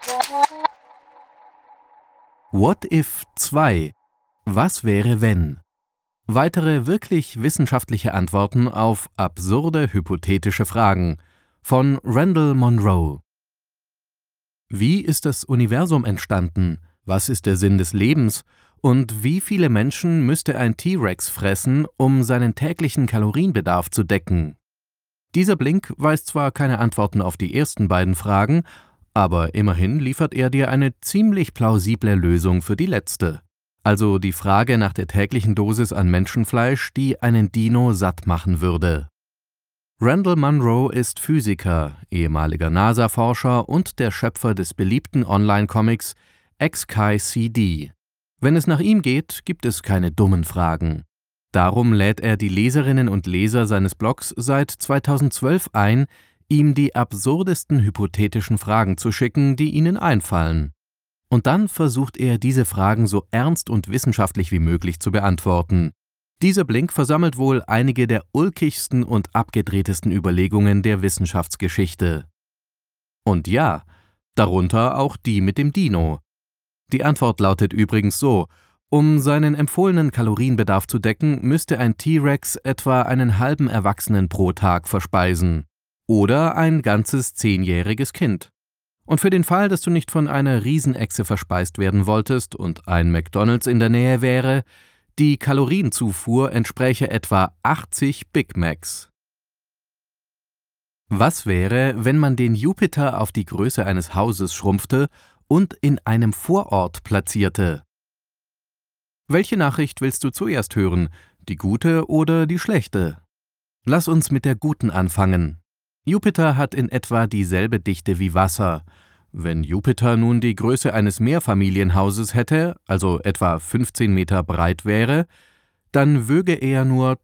What If 2 – Was wäre wenn? Weitere wirklich wissenschaftliche Antworten auf absurde hypothetische Fragen von Randall Munroe. Wie ist das Universum entstanden? Was ist der Sinn des Lebens? Und wie viele Menschen müsste ein T-Rex fressen, um seinen täglichen Kalorienbedarf zu decken? Dieser Blink weiß zwar keine Antworten auf die ersten beiden Fragen, aber immerhin liefert er dir eine ziemlich plausible Lösung für die letzte. Also die Frage nach der täglichen Dosis an Menschenfleisch, die einen Dino satt machen würde. Randall Munroe ist Physiker, ehemaliger NASA-Forscher und der Schöpfer des beliebten Online-Comics XKCD. Wenn es nach ihm geht, gibt es keine dummen Fragen. Darum lädt er die Leserinnen und Leser seines Blogs seit 2012 ein, ihm die absurdesten hypothetischen Fragen zu schicken, die ihnen einfallen. Und dann versucht er, diese Fragen so ernst und wissenschaftlich wie möglich zu beantworten. Dieser Blink versammelt wohl einige der ulkigsten und abgedrehtesten Überlegungen der Wissenschaftsgeschichte. Und ja, darunter auch die mit dem Dino. Die Antwort lautet übrigens so: Um seinen empfohlenen Kalorienbedarf zu decken, müsste ein T-Rex etwa einen halben Erwachsenen pro Tag verspeisen. Oder ein ganzes 10-jähriges Kind. Und für den Fall, dass du nicht von einer Riesenechse verspeist werden wolltest und ein McDonald's in der Nähe wäre, die Kalorienzufuhr entspräche etwa 80 Big Macs. Was wäre, wenn man den Jupiter auf die Größe eines Hauses schrumpfte und in einem Vorort platzierte? Welche Nachricht willst du zuerst hören, die gute oder die schlechte? Lass uns mit der guten anfangen. Jupiter hat in etwa dieselbe Dichte wie Wasser. Wenn Jupiter nun die Größe eines Mehrfamilienhauses hätte, also etwa 15 Meter breit wäre, dann wöge er nur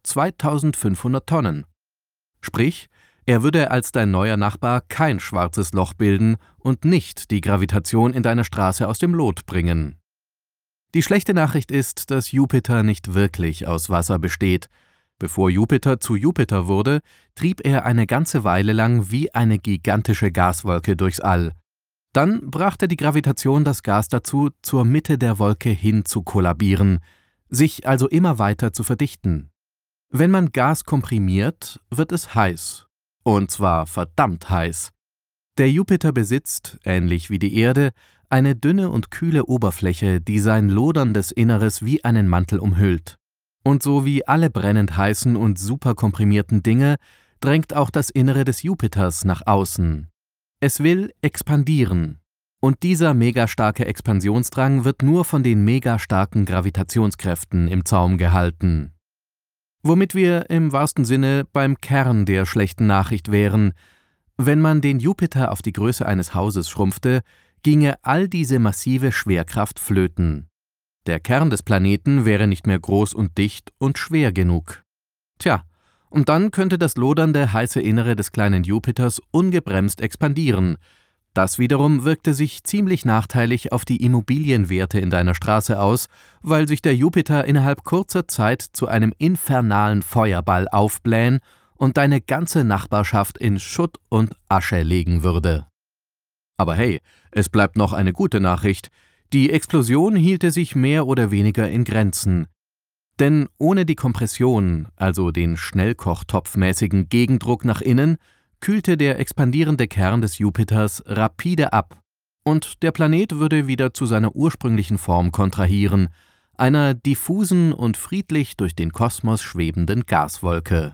2500 Tonnen. Sprich, er würde als dein neuer Nachbar kein schwarzes Loch bilden und nicht die Gravitation in deiner Straße aus dem Lot bringen. Die schlechte Nachricht ist, dass Jupiter nicht wirklich aus Wasser besteht. Bevor Jupiter zu Jupiter wurde, trieb er eine ganze Weile lang wie eine gigantische Gaswolke durchs All. Dann brachte die Gravitation das Gas dazu, zur Mitte der Wolke hin zu kollabieren, sich also immer weiter zu verdichten. Wenn man Gas komprimiert, wird es heiß. Und zwar verdammt heiß. Der Jupiter besitzt, ähnlich wie die Erde, eine dünne und kühle Oberfläche, die sein loderndes Inneres wie einen Mantel umhüllt. Und so wie alle brennend heißen und superkomprimierten Dinge, drängt auch das Innere des Jupiters nach außen. Es will expandieren. Und dieser megastarke Expansionsdrang wird nur von den megastarken Gravitationskräften im Zaum gehalten. Womit wir im wahrsten Sinne beim Kern der schlechten Nachricht wären: Wenn man den Jupiter auf die Größe eines Hauses schrumpfte, ginge all diese massive Schwerkraft flöten. Der Kern des Planeten wäre nicht mehr groß und dicht und schwer genug. Tja, und dann könnte das lodernde, heiße Innere des kleinen Jupiters ungebremst expandieren. Das wiederum wirkte sich ziemlich nachteilig auf die Immobilienwerte in deiner Straße aus, weil sich der Jupiter innerhalb kurzer Zeit zu einem infernalen Feuerball aufblähen und deine ganze Nachbarschaft in Schutt und Asche legen würde. Aber hey, es bleibt noch eine gute Nachricht. Die Explosion hielte sich mehr oder weniger in Grenzen. Denn ohne die Kompression, also den Schnellkochtopfmäßigen Gegendruck nach innen, kühlte der expandierende Kern des Jupiters rapide ab und der Planet würde wieder zu seiner ursprünglichen Form kontrahieren, einer diffusen und friedlich durch den Kosmos schwebenden Gaswolke.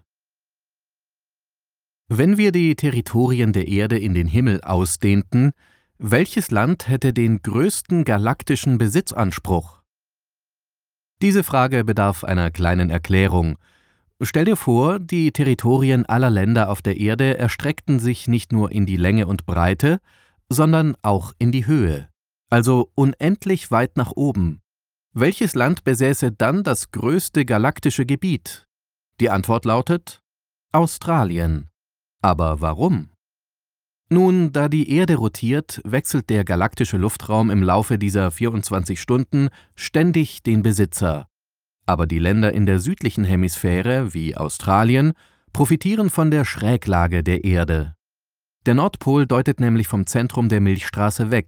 Wenn wir die Territorien der Erde in den Himmel ausdehnten, welches Land hätte den größten galaktischen Besitzanspruch? Diese Frage bedarf einer kleinen Erklärung. Stell dir vor, die Territorien aller Länder auf der Erde erstreckten sich nicht nur in die Länge und Breite, sondern auch in die Höhe, also unendlich weit nach oben. Welches Land besäße dann das größte galaktische Gebiet? Die Antwort lautet: Australien. Aber warum? Nun, da die Erde rotiert, wechselt der galaktische Luftraum im Laufe dieser 24 Stunden ständig den Besitzer. Aber die Länder in der südlichen Hemisphäre, wie Australien, profitieren von der Schräglage der Erde. Der Nordpol deutet nämlich vom Zentrum der Milchstraße weg,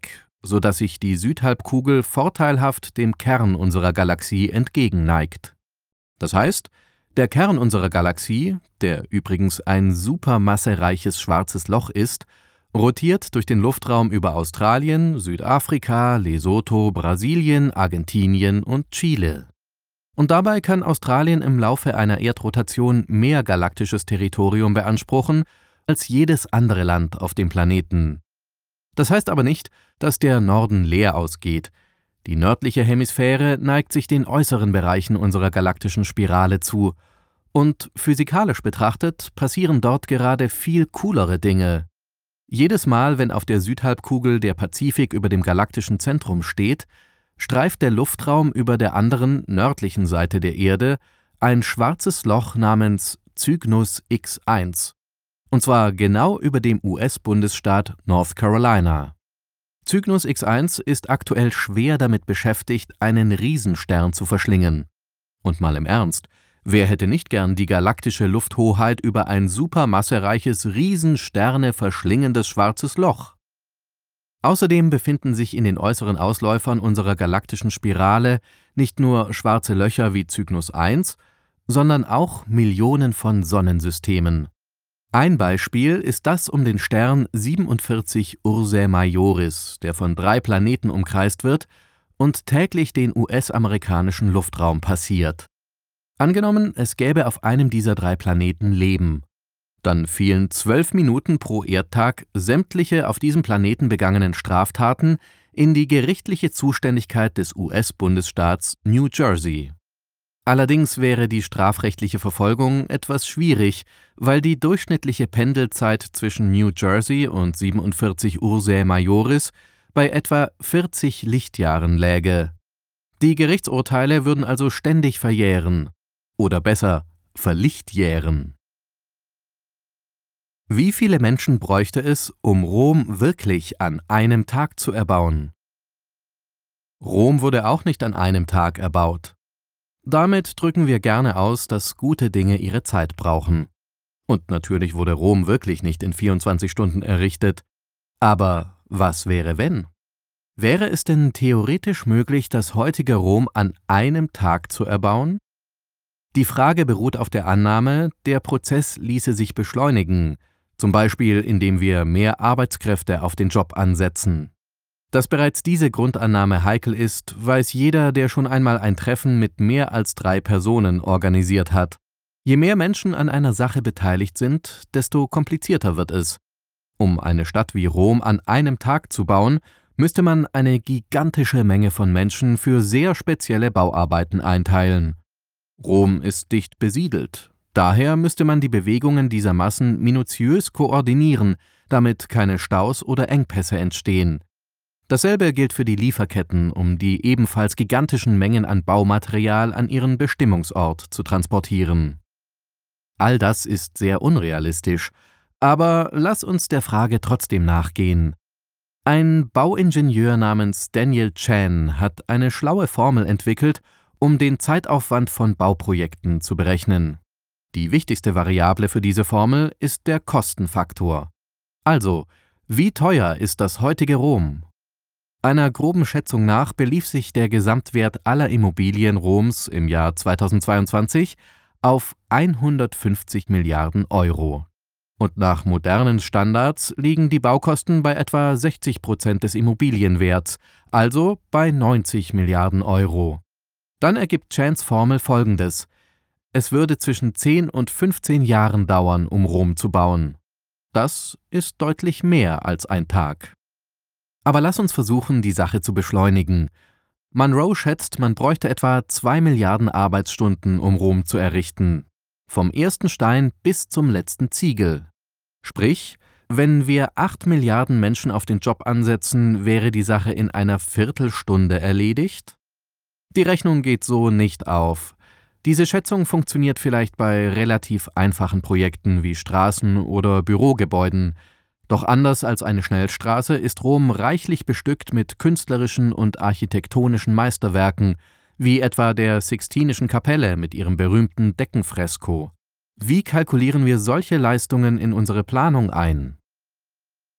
sodass sich die Südhalbkugel vorteilhaft dem Kern unserer Galaxie entgegenneigt. Das heißt, der Kern unserer Galaxie, der übrigens ein supermassereiches schwarzes Loch ist, rotiert durch den Luftraum über Australien, Südafrika, Lesotho, Brasilien, Argentinien und Chile. Und dabei kann Australien im Laufe einer Erdrotation mehr galaktisches Territorium beanspruchen als jedes andere Land auf dem Planeten. Das heißt aber nicht, dass der Norden leer ausgeht. Die nördliche Hemisphäre neigt sich den äußeren Bereichen unserer galaktischen Spirale zu. Und physikalisch betrachtet passieren dort gerade viel coolere Dinge. Jedes Mal, wenn auf der Südhalbkugel der Pazifik über dem galaktischen Zentrum steht, streift der Luftraum über der anderen, nördlichen Seite der Erde ein schwarzes Loch namens Cygnus X1. Und zwar genau über dem US-Bundesstaat North Carolina. Cygnus X1 ist aktuell schwer damit beschäftigt, einen Riesenstern zu verschlingen. Und mal im Ernst, wer hätte nicht gern die galaktische Lufthoheit über ein supermassereiches, Riesensterne verschlingendes schwarzes Loch? Außerdem befinden sich in den äußeren Ausläufern unserer galaktischen Spirale nicht nur schwarze Löcher wie Cygnus 1, sondern auch Millionen von Sonnensystemen. Ein Beispiel ist das um den Stern 47 Ursae Majoris, der von 3 Planeten umkreist wird und täglich den US-amerikanischen Luftraum passiert. Angenommen, es gäbe auf einem dieser 3 Planeten Leben. Dann fielen 12 Minuten pro Erdtag sämtliche auf diesem Planeten begangenen Straftaten in die gerichtliche Zuständigkeit des US-Bundesstaats New Jersey. Allerdings wäre die strafrechtliche Verfolgung etwas schwierig, weil die durchschnittliche Pendelzeit zwischen New Jersey und 47 Ursae Majoris bei etwa 40 Lichtjahren läge. Die Gerichtsurteile würden also ständig verjähren. Oder besser, verlichtjähren. Wie viele Menschen bräuchte es, um Rom wirklich an einem Tag zu erbauen? Rom wurde auch nicht an einem Tag erbaut. Damit drücken wir gerne aus, dass gute Dinge ihre Zeit brauchen. Und natürlich wurde Rom wirklich nicht in 24 Stunden errichtet. Aber was wäre, wenn? Wäre es denn theoretisch möglich, das heutige Rom an einem Tag zu erbauen? Die Frage beruht auf der Annahme, der Prozess ließe sich beschleunigen, zum Beispiel indem wir mehr Arbeitskräfte auf den Job ansetzen. Dass bereits diese Grundannahme heikel ist, weiß jeder, der schon einmal ein Treffen mit mehr als 3 Personen organisiert hat. Je mehr Menschen an einer Sache beteiligt sind, desto komplizierter wird es. Um eine Stadt wie Rom an einem Tag zu bauen, müsste man eine gigantische Menge von Menschen für sehr spezielle Bauarbeiten einteilen. Rom ist dicht besiedelt. Daher müsste man die Bewegungen dieser Massen minutiös koordinieren, damit keine Staus oder Engpässe entstehen. Dasselbe gilt für die Lieferketten, um die ebenfalls gigantischen Mengen an Baumaterial an ihren Bestimmungsort zu transportieren. All das ist sehr unrealistisch, aber lass uns der Frage trotzdem nachgehen. Ein Bauingenieur namens Daniel Chan hat eine schlaue Formel entwickelt, um den Zeitaufwand von Bauprojekten zu berechnen. Die wichtigste Variable für diese Formel ist der Kostenfaktor. Also, wie teuer ist das heutige Rom? Einer groben Schätzung nach belief sich der Gesamtwert aller Immobilien Roms im Jahr 2022 auf 150 Milliarden Euro. Und nach modernen Standards liegen die Baukosten bei etwa 60% des Immobilienwerts, also bei 90 Milliarden Euro. Dann ergibt Chans Formel Folgendes: Es würde zwischen 10 und 15 Jahren dauern, um Rom zu bauen. Das ist deutlich mehr als ein Tag. Aber lass uns versuchen, die Sache zu beschleunigen. Monroe schätzt, man bräuchte etwa 2 Milliarden Arbeitsstunden, um Rom zu errichten. Vom ersten Stein bis zum letzten Ziegel. Sprich, wenn wir 8 Milliarden Menschen auf den Job ansetzen, wäre die Sache in einer Viertelstunde erledigt? Die Rechnung geht so nicht auf. Diese Schätzung funktioniert vielleicht bei relativ einfachen Projekten wie Straßen oder Bürogebäuden. Doch anders als eine Schnellstraße ist Rom reichlich bestückt mit künstlerischen und architektonischen Meisterwerken, wie etwa der Sixtinischen Kapelle mit ihrem berühmten Deckenfresko. Wie kalkulieren wir solche Leistungen in unsere Planung ein?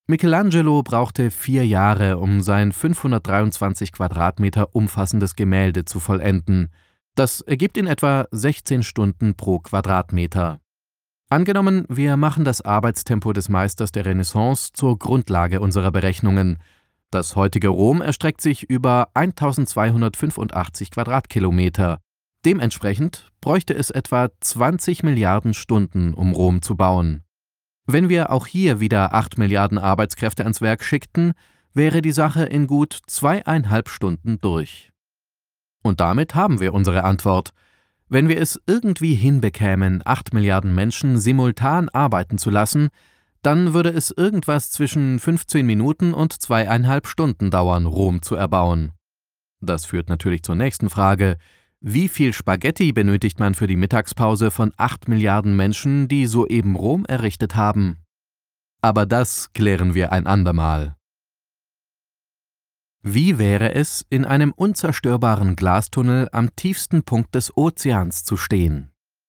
Michelangelo brauchte 4 Jahre, um sein 523 Quadratmeter umfassendes Gemälde zu vollenden. Das ergibt in etwa 16 Stunden pro Quadratmeter. Angenommen, wir machen das Arbeitstempo des Meisters der Renaissance zur Grundlage unserer Berechnungen. Das heutige Rom erstreckt sich über 1285 Quadratkilometer. Dementsprechend bräuchte es etwa 20 Milliarden Stunden, um Rom zu bauen. Wenn wir auch hier wieder 8 Milliarden Arbeitskräfte ans Werk schickten, wäre die Sache in gut 2,5 Stunden durch. Und damit haben wir unsere Antwort. Wenn wir es irgendwie hinbekämen, 8 Milliarden Menschen simultan arbeiten zu lassen, dann würde es irgendwas zwischen 15 Minuten und 2,5 Stunden dauern, Rom zu erbauen. Das führt natürlich zur nächsten Frage. Wie viel Spaghetti benötigt man für die Mittagspause von 8 Milliarden Menschen, die soeben Rom errichtet haben? Aber das klären wir ein andermal. Wie wäre es, in einem unzerstörbaren Glastunnel am tiefsten Punkt des Ozeans zu stehen?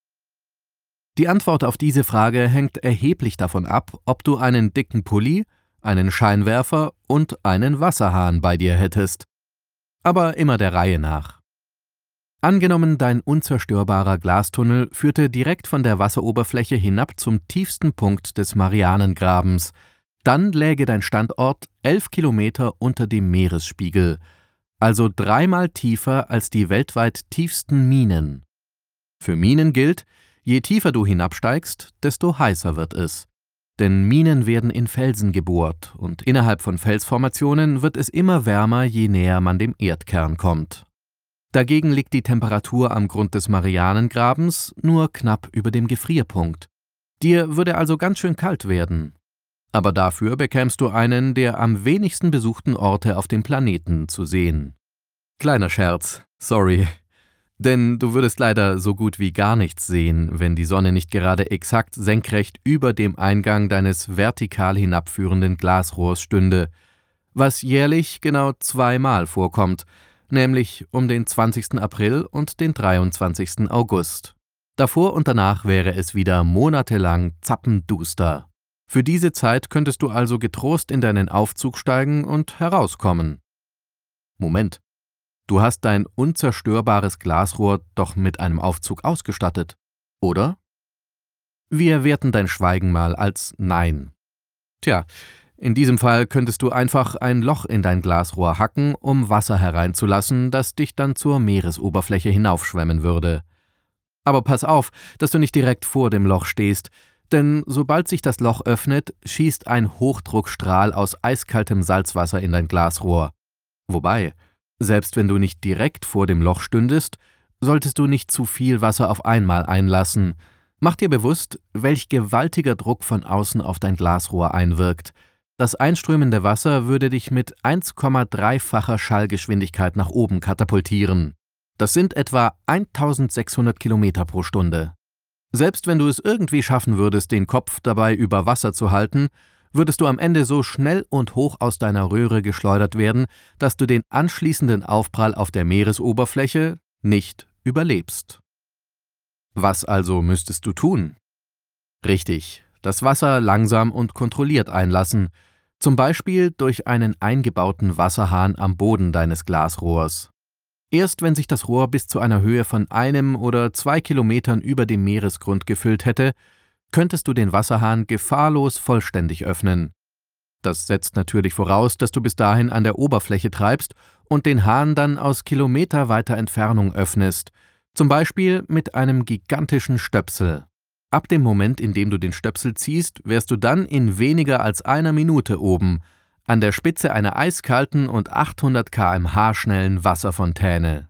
Die Antwort auf diese Frage hängt erheblich davon ab, ob du einen dicken Pulli, einen Scheinwerfer und einen Wasserhahn bei dir hättest. Aber immer der Reihe nach. Angenommen, dein unzerstörbarer Glastunnel führte direkt von der Wasseroberfläche hinab zum tiefsten Punkt des Marianengrabens. Dann läge dein Standort 11 Kilometer unter dem Meeresspiegel, also 3-mal tiefer als die weltweit tiefsten Minen. Für Minen gilt, je tiefer du hinabsteigst, desto heißer wird es. Denn Minen werden in Felsen gebohrt und innerhalb von Felsformationen wird es immer wärmer, je näher man dem Erdkern kommt. Dagegen liegt die Temperatur am Grund des Marianengrabens nur knapp über dem Gefrierpunkt. Dir würde also ganz schön kalt werden. Aber dafür bekämst du einen der am wenigsten besuchten Orte auf dem Planeten zu sehen. Kleiner Scherz, sorry. Denn du würdest leider so gut wie gar nichts sehen, wenn die Sonne nicht gerade exakt senkrecht über dem Eingang deines vertikal hinabführenden Glasrohrs stünde, was jährlich genau 2-mal vorkommt, nämlich um den 20. April und den 23. August. Davor und danach wäre es wieder monatelang zappenduster. Für diese Zeit könntest du also getrost in deinen Aufzug steigen und herauskommen. Moment, du hast dein unzerstörbares Glasrohr doch mit einem Aufzug ausgestattet, oder? Wir werten dein Schweigen mal als Nein. Tja, in diesem Fall könntest du einfach ein Loch in dein Glasrohr hacken, um Wasser hereinzulassen, das dich dann zur Meeresoberfläche hinaufschwemmen würde. Aber pass auf, dass du nicht direkt vor dem Loch stehst, denn sobald sich das Loch öffnet, schießt ein Hochdruckstrahl aus eiskaltem Salzwasser in dein Glasrohr. Wobei, selbst wenn du nicht direkt vor dem Loch stündest, solltest du nicht zu viel Wasser auf einmal einlassen. Mach dir bewusst, welch gewaltiger Druck von außen auf dein Glasrohr einwirkt. Das einströmende Wasser würde dich mit 1,3-facher Schallgeschwindigkeit nach oben katapultieren. Das sind etwa 1600 Kilometer pro Stunde. Selbst wenn du es irgendwie schaffen würdest, den Kopf dabei über Wasser zu halten, würdest du am Ende so schnell und hoch aus deiner Röhre geschleudert werden, dass du den anschließenden Aufprall auf der Meeresoberfläche nicht überlebst. Was also müsstest du tun? Richtig, das Wasser langsam und kontrolliert einlassen, zum Beispiel durch einen eingebauten Wasserhahn am Boden deines Glasrohrs. Erst wenn sich das Rohr bis zu einer Höhe von 1 oder 2 Kilometern über dem Meeresgrund gefüllt hätte, könntest du den Wasserhahn gefahrlos vollständig öffnen. Das setzt natürlich voraus, dass du bis dahin an der Oberfläche treibst und den Hahn dann aus kilometerweiter Entfernung öffnest, zum Beispiel mit einem gigantischen Stöpsel. Ab dem Moment, in dem du den Stöpsel ziehst, wärst du dann in weniger als einer Minute oben, an der Spitze einer eiskalten und 800 km/h schnellen Wasserfontäne.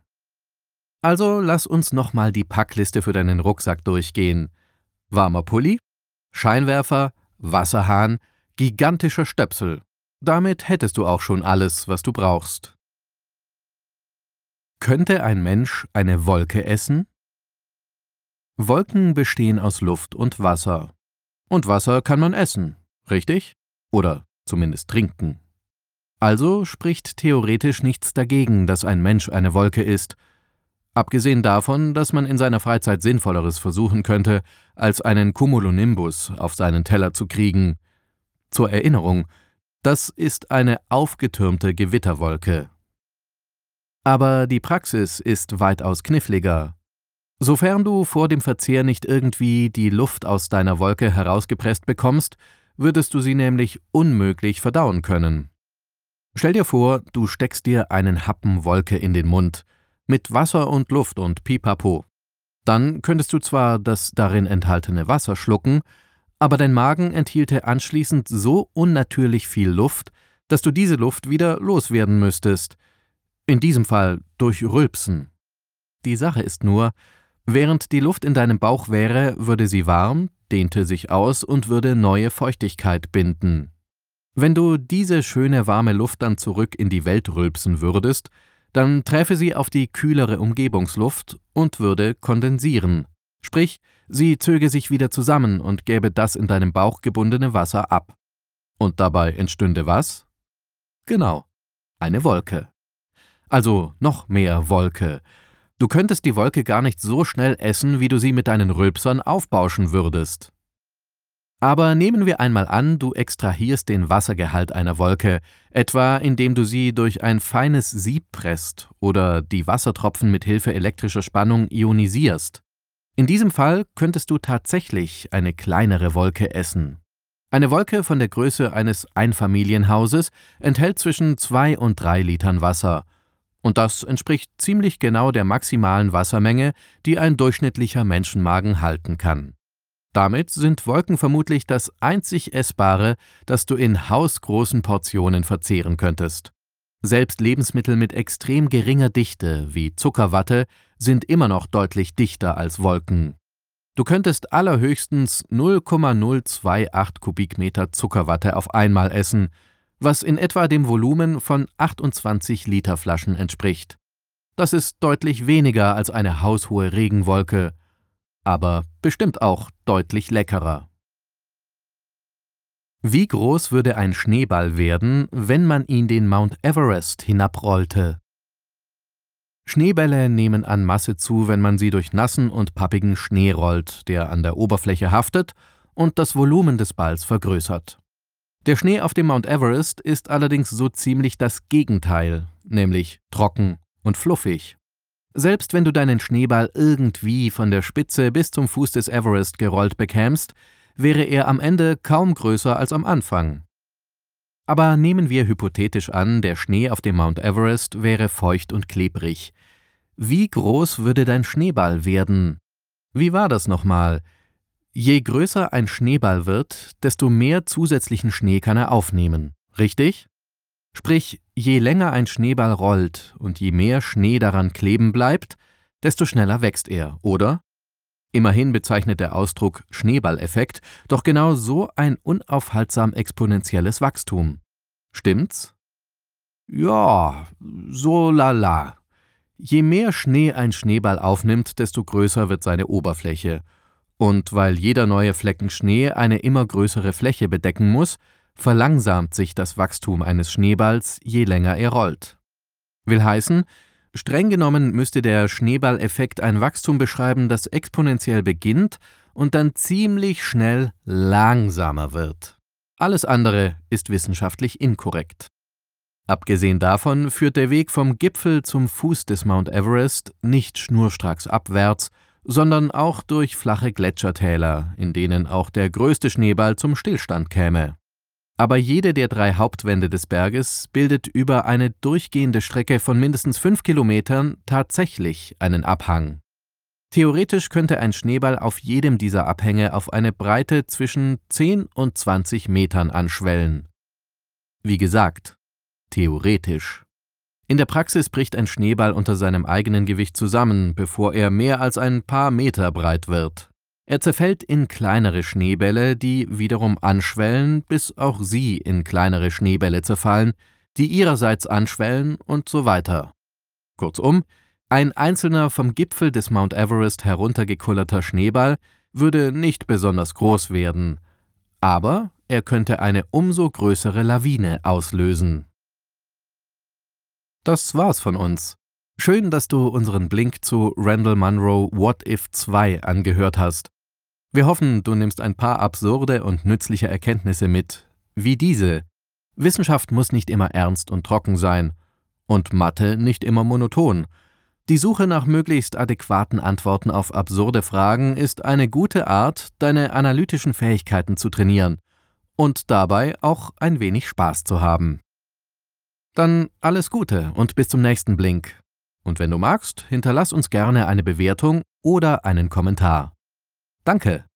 Also lass uns nochmal die Packliste für deinen Rucksack durchgehen. Warmer Pulli, Scheinwerfer, Wasserhahn, gigantischer Stöpsel. Damit hättest du auch schon alles, was du brauchst. Könnte ein Mensch eine Wolke essen? Wolken bestehen aus Luft und Wasser. Und Wasser kann man essen, richtig? Oder zumindest trinken. Also spricht theoretisch nichts dagegen, dass ein Mensch eine Wolke ist. Abgesehen davon, dass man in seiner Freizeit Sinnvolleres versuchen könnte, als einen Cumulonimbus auf seinen Teller zu kriegen. Zur Erinnerung, Das ist eine aufgetürmte Gewitterwolke. Aber die Praxis ist weitaus kniffliger. Sofern du vor dem Verzehr nicht irgendwie die Luft aus deiner Wolke herausgepresst bekommst, würdest du sie nämlich unmöglich verdauen können. Stell dir vor, du steckst dir einen Happen Wolke in den Mund, mit Wasser und Luft und Pipapo. Dann könntest du zwar das darin enthaltene Wasser schlucken, aber dein Magen enthielte anschließend so unnatürlich viel Luft, dass du diese Luft wieder loswerden müsstest. In diesem Fall durch Rülpsen. Die Sache ist nur, während die Luft in deinem Bauch wäre, würde sie warm, dehnte sich aus und würde neue Feuchtigkeit binden. Wenn du diese schöne warme Luft dann zurück in die Welt rülpsen würdest, dann träfe sie auf die kühlere Umgebungsluft und würde kondensieren. Sprich, sie zöge sich wieder zusammen und gäbe das in deinem Bauch gebundene Wasser ab. Und dabei entstünde was? Genau, eine Wolke. Also noch mehr Wolke. Du könntest die Wolke gar nicht so schnell essen, wie du sie mit deinen Rülpsern aufbauschen würdest. Aber nehmen wir einmal an, du extrahierst den Wassergehalt einer Wolke, etwa indem du sie durch ein feines Sieb presst oder die Wassertropfen mit Hilfe elektrischer Spannung ionisierst. In diesem Fall könntest du tatsächlich eine kleinere Wolke essen. Eine Wolke von der Größe eines Einfamilienhauses enthält zwischen 2 und 3 Litern Wasser. Und das entspricht ziemlich genau der maximalen Wassermenge, die ein durchschnittlicher Menschenmagen halten kann. Damit sind Wolken vermutlich das einzig Essbare, das du in hausgroßen Portionen verzehren könntest. Selbst Lebensmittel mit extrem geringer Dichte, wie Zuckerwatte, sind immer noch deutlich dichter als Wolken. Du könntest allerhöchstens 0,028 Kubikmeter Zuckerwatte auf einmal essen, was in etwa dem Volumen von 28 Liter Flaschen entspricht. Das ist deutlich weniger als eine haushohe Regenwolke, aber bestimmt auch deutlich leckerer. Wie groß würde ein Schneeball werden, wenn man ihn den Mount Everest hinabrollte? Schneebälle nehmen an Masse zu, wenn man sie durch nassen und pappigen Schnee rollt, der an der Oberfläche haftet und das Volumen des Balls vergrößert. Der Schnee auf dem Mount Everest ist allerdings so ziemlich das Gegenteil, nämlich trocken und fluffig. Selbst wenn du deinen Schneeball irgendwie von der Spitze bis zum Fuß des Everest gerollt bekämst, wäre er am Ende kaum größer als am Anfang. Aber nehmen wir hypothetisch an, der Schnee auf dem Mount Everest wäre feucht und klebrig. Wie groß würde dein Schneeball werden? Wie war das nochmal? Je größer ein Schneeball wird, desto mehr zusätzlichen Schnee kann er aufnehmen, richtig? Sprich, je länger ein Schneeball rollt und je mehr Schnee daran kleben bleibt, desto schneller wächst er, oder? Immerhin bezeichnet der Ausdruck Schneeballeffekt doch genau so ein unaufhaltsam exponentielles Wachstum. Stimmt's? Ja, so lala. Je mehr Schnee ein Schneeball aufnimmt, desto größer wird seine Oberfläche. Und weil jeder neue Flecken Schnee eine immer größere Fläche bedecken muss, verlangsamt sich das Wachstum eines Schneeballs, je länger er rollt. Will heißen, streng genommen müsste der Schneeballeffekt ein Wachstum beschreiben, das exponentiell beginnt und dann ziemlich schnell langsamer wird. Alles andere ist wissenschaftlich inkorrekt. Abgesehen davon führt der Weg vom Gipfel zum Fuß des Mount Everest nicht schnurstracks abwärts, sondern auch durch flache Gletschertäler, in denen auch der größte Schneeball zum Stillstand käme. Aber jede der 3 Hauptwände des Berges bildet über eine durchgehende Strecke von mindestens 5 Kilometern tatsächlich einen Abhang. Theoretisch könnte ein Schneeball auf jedem dieser Abhänge auf eine Breite zwischen 10 und 20 Metern anschwellen. Wie gesagt, theoretisch. In der Praxis bricht ein Schneeball unter seinem eigenen Gewicht zusammen, bevor er mehr als ein paar Meter breit wird. Er zerfällt in kleinere Schneebälle, die wiederum anschwellen, bis auch sie in kleinere Schneebälle zerfallen, die ihrerseits anschwellen und so weiter. Kurzum, ein einzelner vom Gipfel des Mount Everest heruntergekullerter Schneeball würde nicht besonders groß werden, aber er könnte eine umso größere Lawine auslösen. Das war's von uns. Schön, dass du unseren Blink zu Randall Munro What If 2 angehört hast. Wir hoffen, du nimmst ein paar absurde und nützliche Erkenntnisse mit, wie diese. Wissenschaft muss nicht immer ernst und trocken sein. Und Mathe nicht immer monoton. Die Suche nach möglichst adäquaten Antworten auf absurde Fragen ist eine gute Art, deine analytischen Fähigkeiten zu trainieren und dabei auch ein wenig Spaß zu haben. Dann alles Gute und bis zum nächsten Blink. Und wenn du magst, hinterlass uns gerne eine Bewertung oder einen Kommentar. Danke!